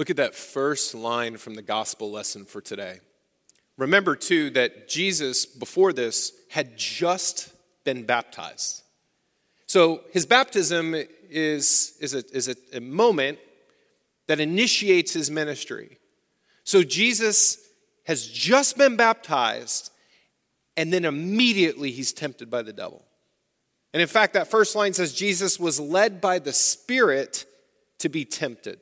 Look at that first line from the gospel lesson for today. Remember, too, that Jesus, before this, had just been baptized. So his baptism is a moment that initiates his ministry. So Jesus has just been baptized, and then immediately he's tempted by the devil. And in fact, that first line says Jesus was led by the Spirit to be tempted.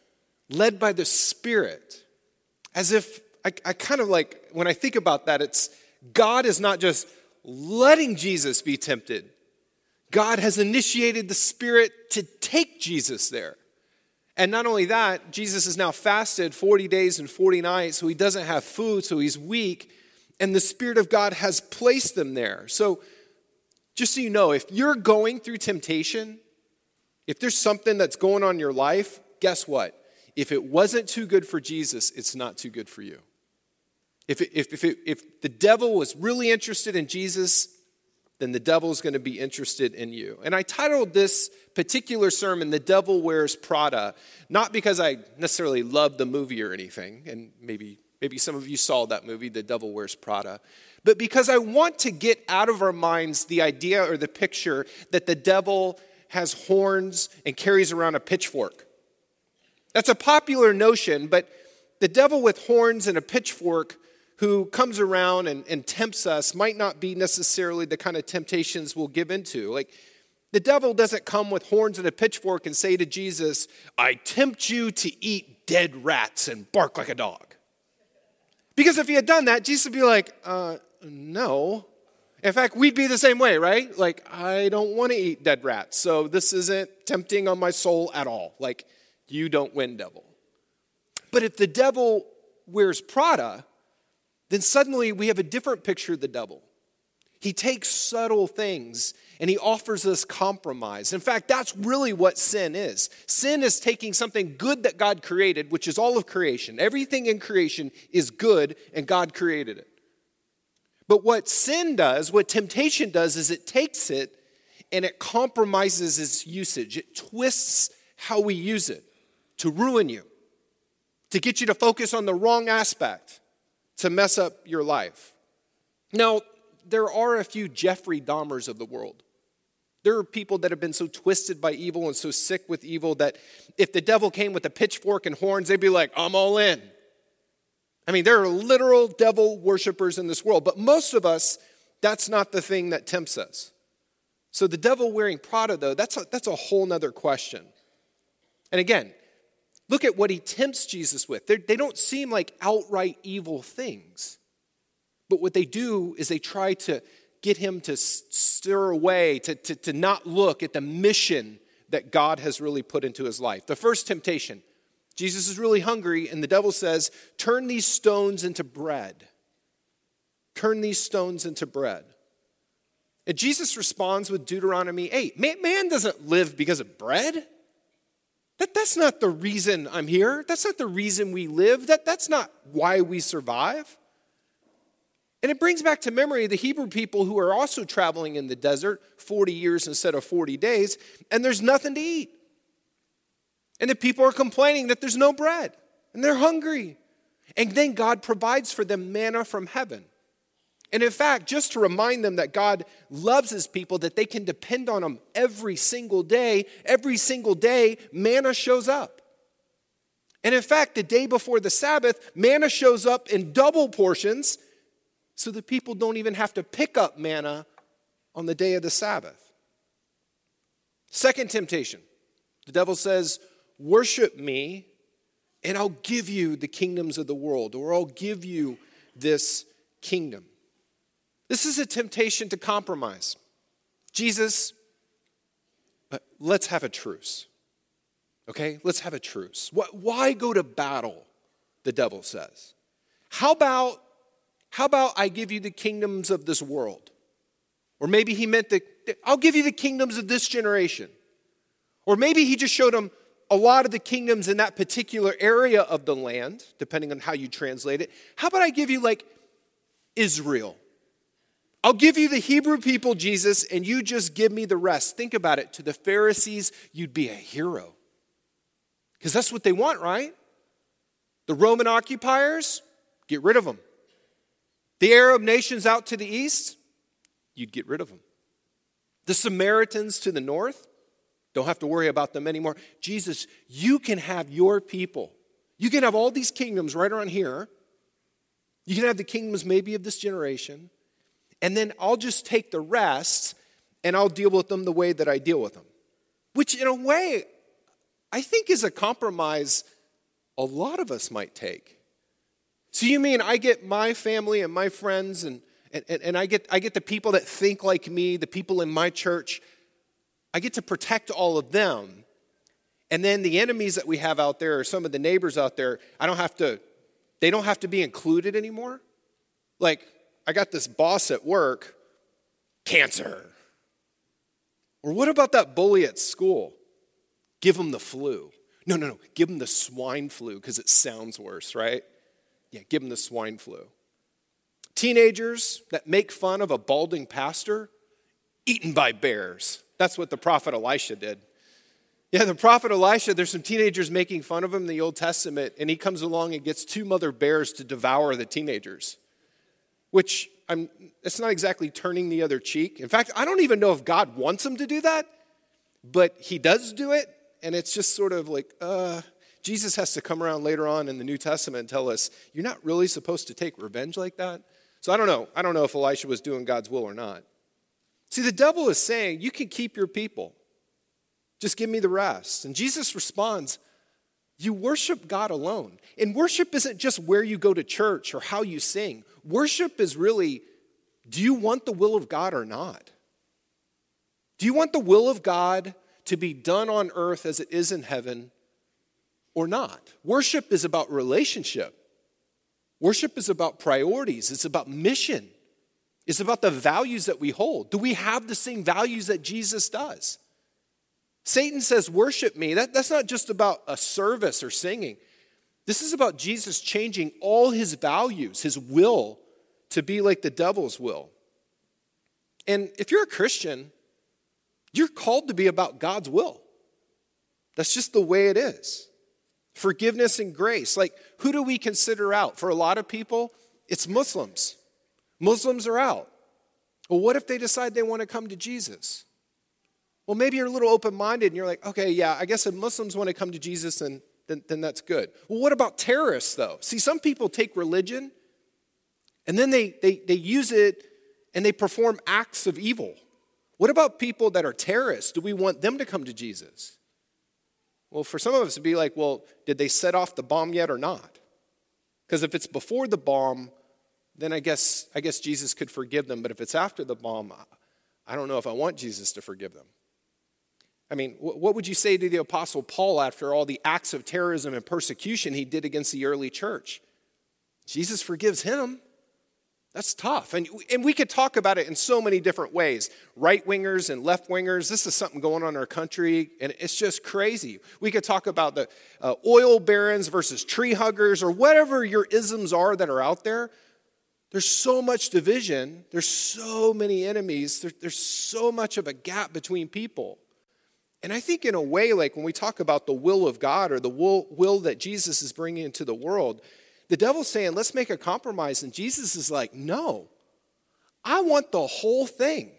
Led by the Spirit. As if, I kind of like, when I think about that, it's God is not just letting Jesus be tempted. God has initiated the Spirit to take Jesus there. And not only that, Jesus is now fasted 40 days and 40 nights, so he doesn't have food, so he's weak, and the Spirit of God has placed them there. So just so you know, if you're going through temptation, if there's something that's going on in your life, guess what? If it wasn't too good for Jesus, it's not too good for you. If the devil was really interested in Jesus, then the devil is going to be interested in you. And I titled this particular sermon, "The Devil Wears Prada," not because I necessarily love the movie or anything, and maybe some of you saw that movie, "The Devil Wears Prada," but because I want to get out of our minds the idea or the picture that the devil has horns and carries around a pitchfork. That's a popular notion, but the devil with horns and a pitchfork who comes around and tempts us might not be necessarily the kind of temptations we'll give into. Like, the devil doesn't come with horns and a pitchfork and say to Jesus, "I tempt you to eat dead rats and bark like a dog." Because if he had done that, Jesus would be like, no. In fact, we'd be the same way, right? Like, I don't want to eat dead rats, so this isn't tempting on my soul at all. Like, you don't win, devil. But if the devil wears Prada, then suddenly we have a different picture of the devil. He takes subtle things and he offers us compromise. In fact, that's really what sin is. Sin is taking something good that God created, which is all of creation. Everything in creation is good and God created it. But what sin does, what temptation does, is it takes it and it compromises its usage. It twists how we use it to ruin you, to get you to focus on the wrong aspect, to mess up your life. Now, there are a few Jeffrey Dahmers of the world. There are people that have been so twisted by evil and so sick with evil that if the devil came with a pitchfork and horns, they'd be like, "I'm all in." I mean, there are literal devil worshipers in this world, but most of us, that's not the thing that tempts us. So the devil wearing Prada, though, that's a whole nother question. And again, look at what he tempts Jesus with. They don't seem like outright evil things. But what they do is they try to get him to stir away, to not look at the mission that God has really put into his life. The first temptation, Jesus is really hungry, and the devil says, "Turn these stones into bread." Turn these stones into bread. And Jesus responds with Deuteronomy 8. Man doesn't live because of bread. That's not the reason I'm here. That's not the reason we live. That's not why we survive. And it brings back to memory the Hebrew people who are also traveling in the desert 40 years instead of 40 days, and there's nothing to eat. And the people are complaining that there's no bread, and they're hungry. And then God provides for them manna from heaven. And in fact, just to remind them that God loves his people, that they can depend on him every single day, manna shows up. And in fact, the day before the Sabbath, manna shows up in double portions, so the people don't even have to pick up manna on the day of the Sabbath. Second temptation, the devil says, "Worship me, and I'll give you the kingdoms of the world," or "I'll give you this kingdom." This is a temptation to compromise. Jesus, let's have a truce. Okay, let's have a truce. Why go to battle, the devil says. How about I give you the kingdoms of this world? Or maybe he meant I'll give you the kingdoms of this generation. Or maybe he just showed him a lot of the kingdoms in that particular area of the land, depending on how you translate it. How about I give you like Israel? I'll give you the Hebrew people, Jesus, and you just give me the rest. Think about it. To the Pharisees, you'd be a hero. Because that's what they want, right? The Roman occupiers, get rid of them. The Arab nations out to the east, you'd get rid of them. The Samaritans to the north, don't have to worry about them anymore. Jesus, you can have your people. You can have all these kingdoms right around here. You can have the kingdoms maybe of this generation. And then I'll just take the rest and I'll deal with them the way that I deal with them. Which in a way, I think is a compromise a lot of us might take. So you mean I get my family and my friends and I get the people that think like me, the people in my church, I get to protect all of them. And then the enemies that we have out there or some of the neighbors out there, they don't have to be included anymore. Like, I got this boss at work, cancer. Or what about that bully at school? Give him the flu. No. Give him the swine flu because it sounds worse, right? Yeah, give him the swine flu. Teenagers that make fun of a balding pastor, eaten by bears. That's what the prophet Elisha did. Yeah, the prophet Elisha, there's some teenagers making fun of him in the Old Testament, and he comes along and gets 2 mother bears to devour the teenagers. Which, it's not exactly turning the other cheek. In fact, I don't even know if God wants him to do that, but he does do it, and it's just sort of like, Jesus has to come around later on in the New Testament and tell us, you're not really supposed to take revenge like that. So I don't know. I don't know if Elisha was doing God's will or not. See, the devil is saying, you can keep your people. Just give me the rest. And Jesus responds, you worship God alone. And worship isn't just where you go to church or how you sing. Worship is really, do you want the will of God or not? Do you want the will of God to be done on earth as it is in heaven or not? Worship is about relationship. Worship is about priorities. It's about mission. It's about the values that we hold. Do we have the same values that Jesus does? Satan says, worship me. That's not just about a service or singing. This is about Jesus changing all his values, his will, to be like the devil's will. And if you're a Christian, you're called to be about God's will. That's just the way it is. Forgiveness and grace. Like, who do we consider out? For a lot of people, it's Muslims. Muslims are out. Well, what if they decide they want to come to Jesus? Well, maybe you're a little open-minded and you're like, okay, yeah, I guess if Muslims want to come to Jesus, then that's good. Well, what about terrorists, though? See, some people take religion and then they use it and they perform acts of evil. What about people that are terrorists? Do we want them to come to Jesus? Well, for some of us, it'd be like, well, did they set off the bomb yet or not? Because if it's before the bomb, then I guess Jesus could forgive them. But if it's after the bomb, I don't know if I want Jesus to forgive them. I mean, what would you say to the Apostle Paul after all the acts of terrorism and persecution he did against the early church? Jesus forgives him. That's tough. And we could talk about it in so many different ways. Right-wingers and left-wingers. This is something going on in our country, and it's just crazy. We could talk about the oil barons versus tree huggers or whatever your isms are that are out there. There's so much division. There's so many enemies. There's so much of a gap between people. And I think in a way, like when we talk about the will of God or the will that Jesus is bringing into the world, the devil's saying, let's make a compromise. And Jesus is like, no, I want the whole thing.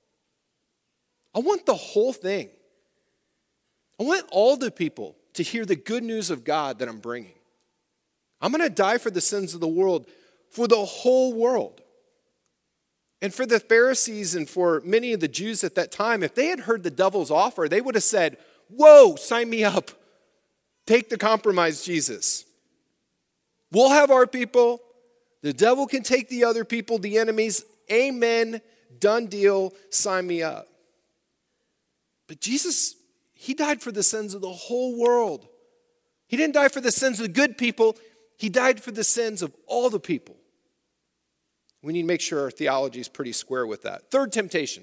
I want the whole thing. I want all the people to hear the good news of God that I'm bringing. I'm going to die for the sins of the world, for the whole world. And for the Pharisees and for many of the Jews at that time, if they had heard the devil's offer, they would have said, whoa, sign me up. Take the compromise, Jesus. We'll have our people. The devil can take the other people, the enemies. Amen. Done deal. Sign me up. But Jesus, he died for the sins of the whole world. He didn't die for the sins of the good people. He died for the sins of all the people. We need to make sure our theology is pretty square with that. Third temptation.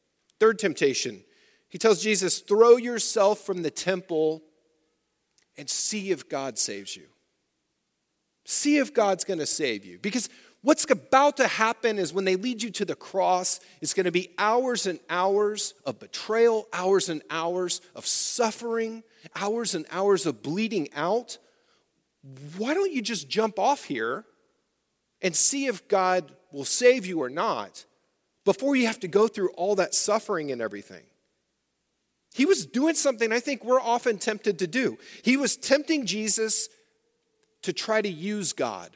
He tells Jesus, throw yourself from the temple and see if God saves you. See if God's going to save you. Because what's about to happen is when they lead you to the cross, it's going to be hours and hours of betrayal, hours and hours of suffering, hours and hours of bleeding out. why don't you just jump off here and see if God will save you or not before you have to go through all that suffering and everything? He was doing something I think we're often tempted to do. He was tempting Jesus to try to use God.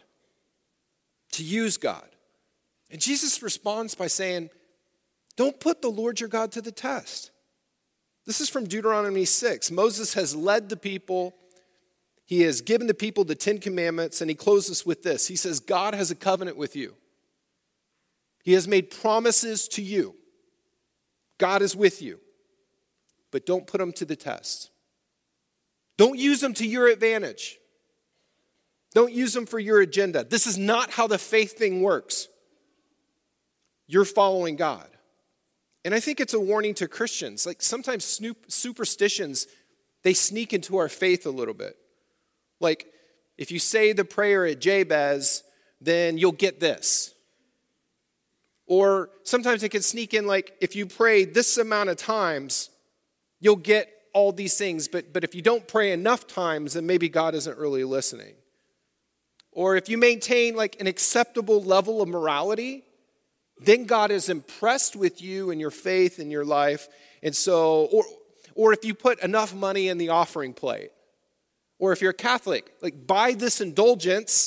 And Jesus responds by saying, don't put the Lord your God to the test. This is from Deuteronomy 6. Moses has led the people. He has given the people the 10 Commandments, and he closes with this. He says, God has a covenant with you. He has made promises to you. God is with you. But don't put them to the test. Don't use them to your advantage. Don't use them for your agenda. This is not how the faith thing works. You're following God. And I think it's a warning to Christians. Like sometimes superstitions, they sneak into our faith a little bit. Like if you say the prayer at Jabez, then you'll get this. Or sometimes it can sneak in like if you pray this amount of times, you'll get all these things. But if you don't pray enough times, then maybe God isn't really listening. Or if you maintain like an acceptable level of morality, then God is impressed with you and your faith in your life. And so, or if you put enough money in the offering plate, or if you're a Catholic, like buy this indulgence,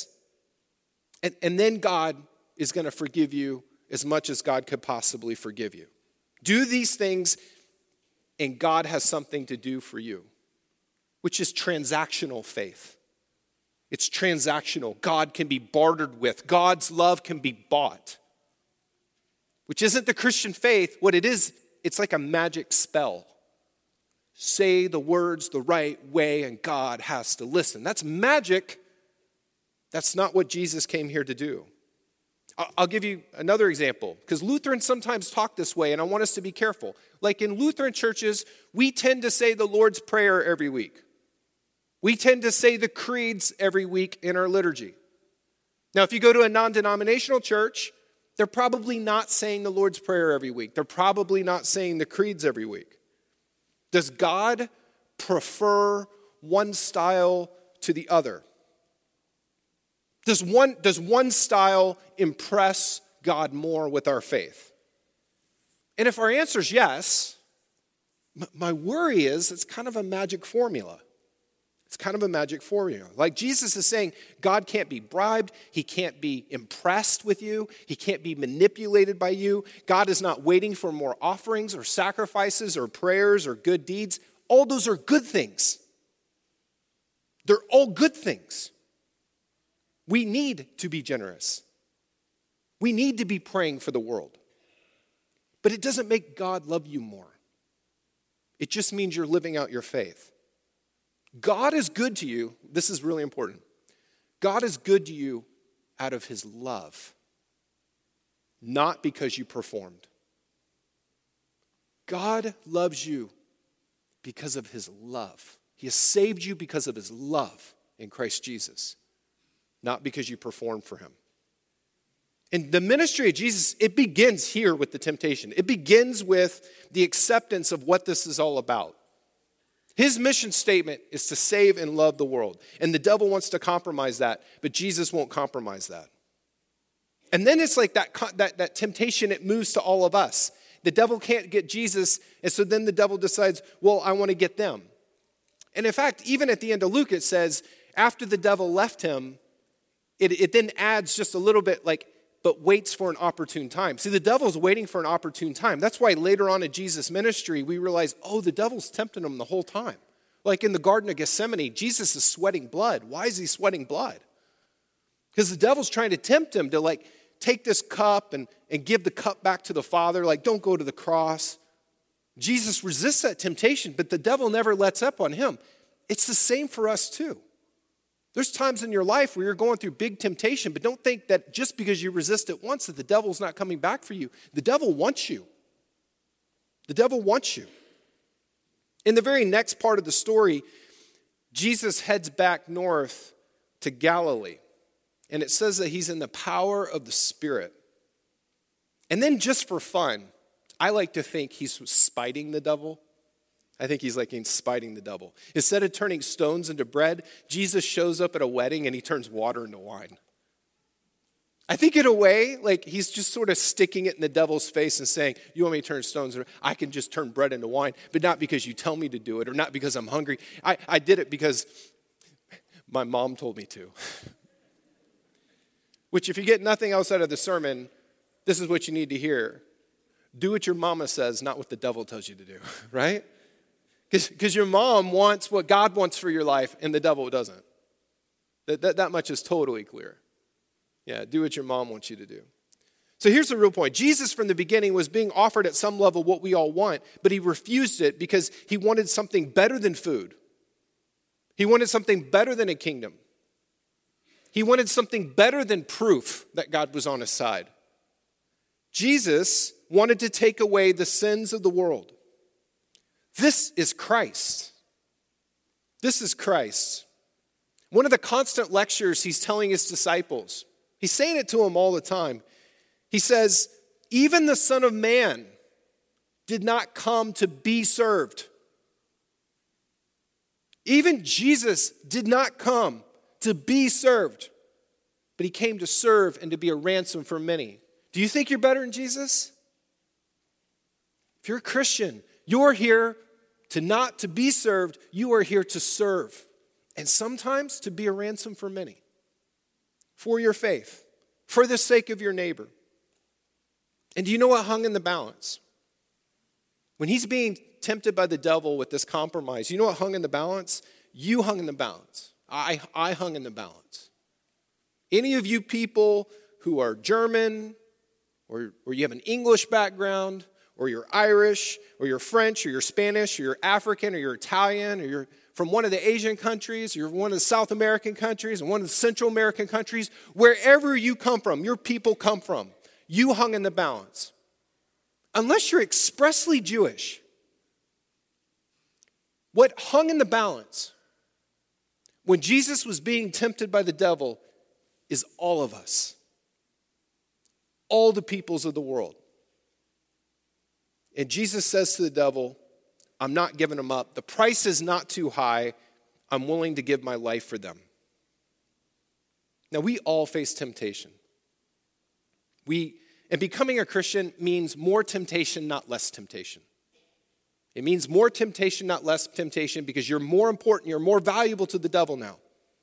and then God is going to forgive you as much as God could possibly forgive you. Do these things, and God has something to do for you, which is transactional faith. It's transactional. God can be bartered with. God's love can be bought. Which isn't the Christian faith. What it is, it's like a magic spell. Say the words the right way and God has to listen. That's magic. That's not what Jesus came here to do. I'll give you another example, because Lutherans sometimes talk this way, and I want us to be careful. Like in Lutheran churches, we tend to say the Lord's Prayer every week. We tend to say the creeds every week in our liturgy. Now, if you go to a non-denominational church, they're probably not saying the Lord's Prayer every week. They're probably not saying the creeds every week. Does God prefer one style to the other? Does one style impress God more with our faith? And if our answer is yes, my worry is it's kind of a magic formula. It's kind of a magic formula. Like Jesus is saying, God can't be bribed. He can't be impressed with you. He can't be manipulated by you. God is not waiting for more offerings or sacrifices or prayers or good deeds. All those are good things. They're all good things. We need to be generous. We need to be praying for the world. But it doesn't make God love you more. It just means you're living out your faith. God is good to you. This is really important. God is good to you out of his love, not because you performed. God loves you because of his love. He has saved you because of his love in Christ Jesus, not because you performed for him. And the ministry of Jesus, it begins here with the temptation. It begins with the acceptance of what this is all about. His mission statement is to save and love the world. And the devil wants to compromise that, but Jesus won't compromise that. And then it's like that temptation, it moves to all of us. The devil can't get Jesus, and so then the devil decides, well, I want to get them. And in fact, even at the end of Luke, it says, after the devil left him, it then adds just a little bit like, but waits for an opportune time. See, the devil's waiting for an opportune time. That's why later on in Jesus' ministry, we realize, oh, the devil's tempting him the whole time. Like in the Garden of Gethsemane, Jesus is sweating blood. Why is he sweating blood? Because the devil's trying to tempt him to like take this cup and give the cup back to the Father. Like, don't go to the cross. Jesus resists that temptation, but the devil never lets up on him. It's the same for us too. There's times in your life where you're going through big temptation, but don't think that just because you resist it once that the devil's not coming back for you. The devil wants you. The devil wants you. In the very next part of the story, Jesus heads back north to Galilee. And it says that he's in the power of the Spirit. And then just for fun, I like to think he's spiting the devil. I think he's like spiting the devil. Instead of turning stones into bread, Jesus shows up at a wedding and he turns water into wine. I think in a way, like he's just sort of sticking it in the devil's face and saying, you want me to turn stones? I can just turn bread into wine, but not because you tell me to do it or not because I'm hungry. I did it because my mom told me to. Which if you get nothing else out of the sermon, this is what you need to hear. Do what your mama says, not what the devil tells you to do, right? Because your mom wants what God wants for your life and the devil doesn't. That much is totally clear. Yeah, do what your mom wants you to do. So here's the real point. Jesus from the beginning was being offered at some level what we all want, but he refused it because he wanted something better than food. He wanted something better than a kingdom. He wanted something better than proof that God was on his side. Jesus wanted to take away the sins of the world. This is Christ. This is Christ. One of the constant lectures he's telling his disciples, he's saying it to them all the time. He says, even the Son of Man did not come to be served. Even Jesus did not come to be served, but he came to serve and to be a ransom for many. Do you think you're better than Jesus? If you're a Christian, you're here to not to be served, you are here to serve. And sometimes to be a ransom for many. For your faith. For the sake of your neighbor. And do you know what hung in the balance? When he's being tempted by the devil with this compromise, you know what hung in the balance? You hung in the balance. I hung in the balance. Any of you people who are German, or you have an English background, or you're Irish, or you're French, or you're Spanish, or you're African, or you're Italian, or you're from one of the Asian countries, or you're one of the South American countries, and one of the Central American countries, wherever you come from, your people come from, you hung in the balance. Unless you're expressly Jewish, what hung in the balance when Jesus was being tempted by the devil is all of us. All the peoples of the world. And Jesus says to the devil, I'm not giving them up. The price is not too high. I'm willing to give my life for them. Now, we all face temptation. And becoming a Christian means more temptation, not less temptation. It means more temptation, not less temptation, because you're more important, you're more valuable to the devil now.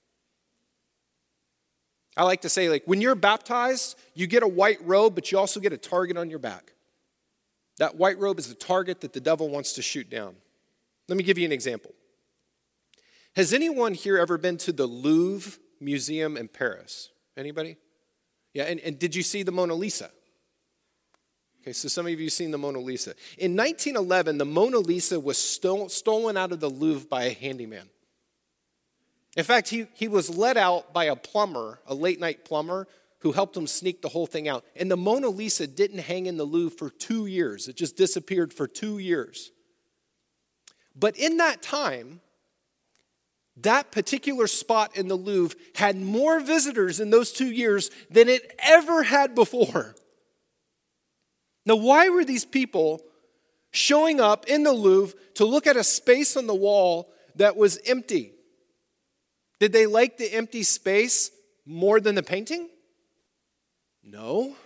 I like to say, like, when you're baptized, you get a white robe, but you also get a target on your back. That white robe is the target that the devil wants to shoot down. Let me give you an example. Has anyone here ever been to the Louvre Museum in Paris? Anybody? Yeah, and did you see the Mona Lisa? Okay, so some of you have seen the Mona Lisa. In 1911, the Mona Lisa was stolen out of the Louvre by a handyman. In fact, he was let out by a plumber, a late-night plumber, who helped him sneak the whole thing out. And the Mona Lisa didn't hang in the Louvre for 2 years. It just disappeared for 2 years. But in that time, that particular spot in the Louvre had more visitors in those 2 years than it ever had before. Now, why were these people showing up in the Louvre to look at a space on the wall that was empty? Did they like the empty space more than the painting? No.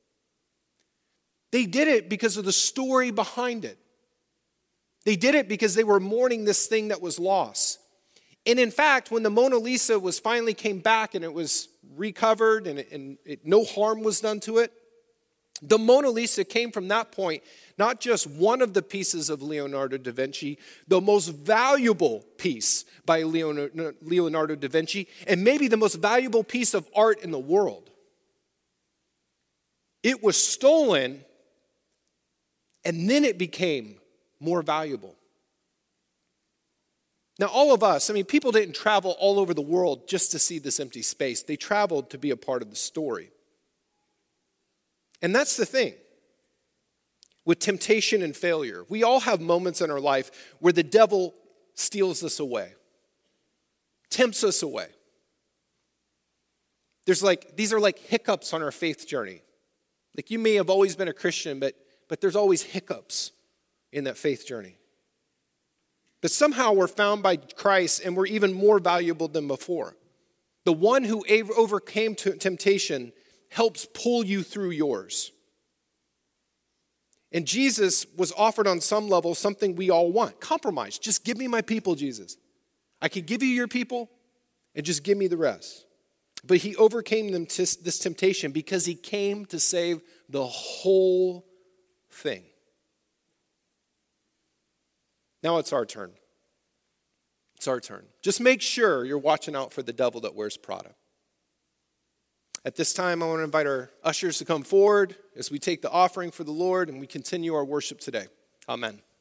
They did it because of the story behind it. They did it because they were mourning this thing that was lost. And in fact, when the Mona Lisa finally came back and it was recovered and no harm was done to it, the Mona Lisa came from that point, not just one of the pieces of Leonardo da Vinci, the most valuable piece by Leonardo da Vinci, and maybe the most valuable piece of art in the world. It was stolen, and then it became more valuable. Now, all of us, people didn't travel all over the world just to see this empty space. They traveled to be a part of the story. And that's the thing with temptation and failure. We all have moments in our life where the devil steals us away, tempts us away. These are like hiccups on our faith journey. Like, you may have always been a Christian, but there's always hiccups in that faith journey. But somehow we're found by Christ and we're even more valuable than before. The one who overcame temptation helps pull you through yours. And Jesus was offered on some level something we all want. Compromise. Just give me my people, Jesus. I can give you your people and just give me the rest. But he overcame this temptation because he came to save the whole thing. Now it's our turn. It's our turn. Just make sure you're watching out for the devil that wears Prada. At this time, I want to invite our ushers to come forward as we take the offering for the Lord and we continue our worship today. Amen.